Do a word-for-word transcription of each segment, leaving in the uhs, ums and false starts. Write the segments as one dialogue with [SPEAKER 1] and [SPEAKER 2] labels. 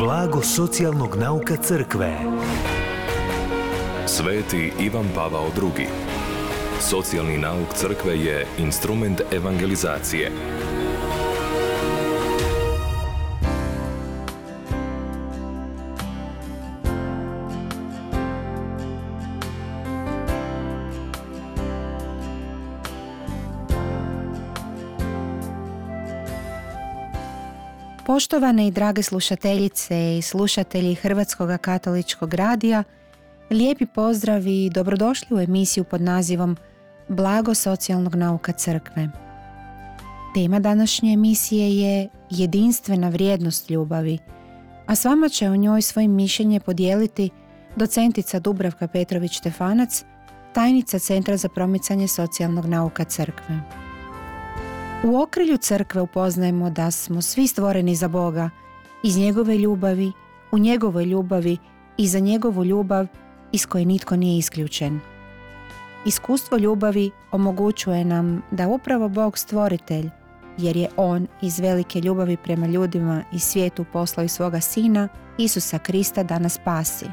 [SPEAKER 1] Blago socijalnog nauka crkve.
[SPEAKER 2] Sveti Ivan Pavao drugi. Socijalni nauk crkve je instrument evangelizacije.
[SPEAKER 3] Poštovane i drage slušateljice i slušatelji Hrvatskog katoličkog radija, lijepi pozdrav i dobrodošli u emisiju pod nazivom Blago socijalnog nauka crkve. Tema današnje emisije je jedinstvena vrijednost ljubavi, a s vama će o njoj svoje mišljenje podijeliti docentica Dubravka Petrović-Štefanac, tajnica Centra za promicanje socijalnog nauka crkve. U okrilju crkve upoznajemo da smo svi stvoreni za Boga, iz njegove ljubavi, u njegovoj ljubavi i za njegovu ljubav iz koje nitko nije isključen. Iskustvo ljubavi omogućuje nam da upravo Bog stvoritelj, jer je On iz velike ljubavi prema ljudima i svijetu poslao i svoga Sina, Isusa Krista, da nas spasi.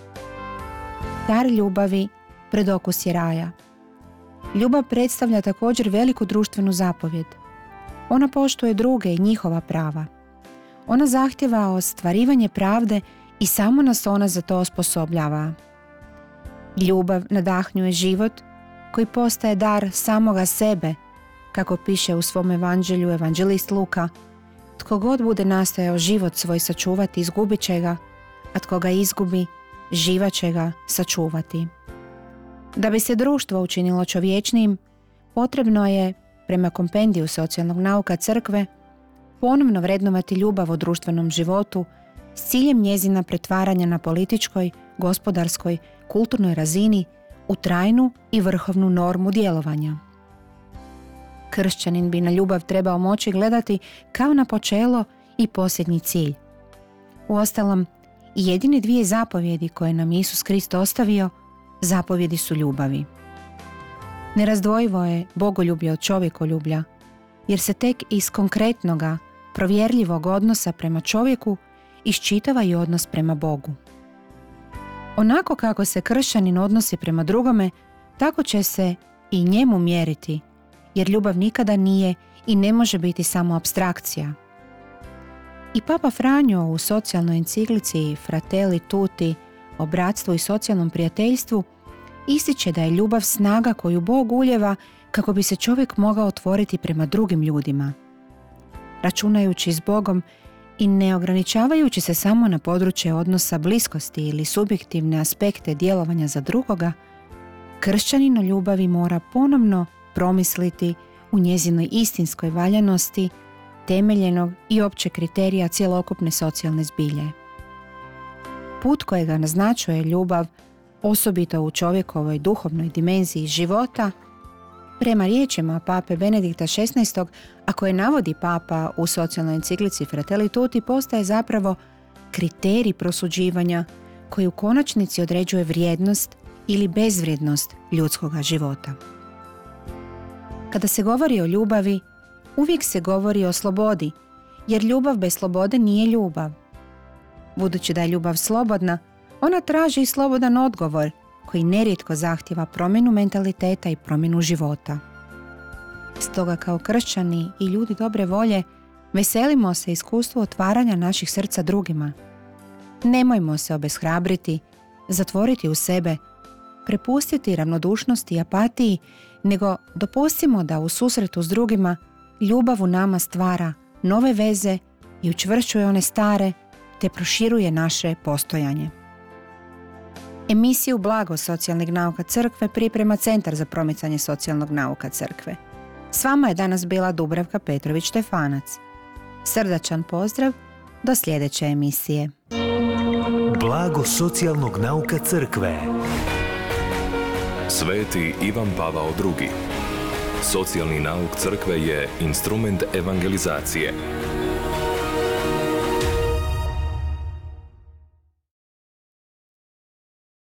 [SPEAKER 3] Dar ljubavi predokus je raja. Ljubav predstavlja također veliku društvenu zapovjed. Ona poštuje druge i njihova prava. Ona zahtjeva ostvarivanje pravde i samo nas ona za to osposobljava. Ljubav nadahnjuje život koji postaje dar samoga sebe, kako piše u svom evanđelju evanđelist Luka: tko god bude nastojao život svoj sačuvati, izgubit će ga, a tko ga izgubi, živa će ga sačuvati. Da bi se društvo učinilo čovječnijim, potrebno je, prema kompendiju socijalnog nauka crkve, ponovno vrednovati ljubav u društvenom životu s ciljem njezina pretvaranja na političkoj, gospodarskoj, kulturnoj razini u trajnu i vrhovnu normu djelovanja. Kršćanin bi na ljubav trebao moći gledati kao na počelo i posljednji cilj. Uostalom, jedine dvije zapovjedi koje nam Isus Krist ostavio, zapovjedi su ljubavi. Nerazdvojivo je bogoljublje od čovjekoljublja, jer se tek iz konkretnoga, provjerljivog odnosa prema čovjeku iščitava i odnos prema Bogu. Onako kako se kršćanin odnosi prema drugome, tako će se i njemu mjeriti, jer ljubav nikada nije i ne može biti samo apstrakcija. I Papa Franjo u socijalnoj enciklici Fratelli Tutti o bratstvu i socijalnom prijateljstvu ističe da je ljubav snaga koju Bog ulijeva kako bi se čovjek mogao otvoriti prema drugim ljudima. Računajući s Bogom i ne ograničavajući se samo na područje odnosa bliskosti ili subjektivne aspekte djelovanja za drugoga, kršćanin o ljubavi mora ponovno promisliti u njezinoj istinskoj valjanosti, temeljenog i općeg kriterija cjelokupne socijalne zbilje. Put kojega naznačuje ljubav, osobito u čovjekovoj duhovnoj dimenziji života, prema riječima pape Benedikta šesnaestog, a koje navodi papa u socijalnoj enciklici Fratelli Tutti, postaje zapravo kriterij prosuđivanja koji u konačnici određuje vrijednost ili bezvrijednost ljudskoga života. Kada se govori o ljubavi, uvijek se govori o slobodi, jer ljubav bez slobode nije ljubav. Budući da je ljubav slobodna, ona traži i slobodan odgovor koji nerijetko zahtjeva promjenu mentaliteta i promjenu života. Stoga kao kršćani i ljudi dobre volje veselimo se iskustvu otvaranja naših srca drugima. Nemojmo se obeshrabriti, zatvoriti u sebe, prepustiti ravnodušnosti i apatiji, nego dopustimo da u susretu s drugima ljubav u nama stvara nove veze i učvršćuje one stare, te proširuje naše postojanje. Emisiju Blago socijalnih nauka crkve priprema Centar za promicanje socijalnog nauka crkve. S vama je danas bila Dubravka Petrović-Štefanac. Srdačan pozdrav, do sljedeće emisije.
[SPEAKER 1] Blago socijalnog nauka crkve.
[SPEAKER 2] Sveti Ivan Pavao drugi. Socijalni nauk crkve je instrument evangelizacije.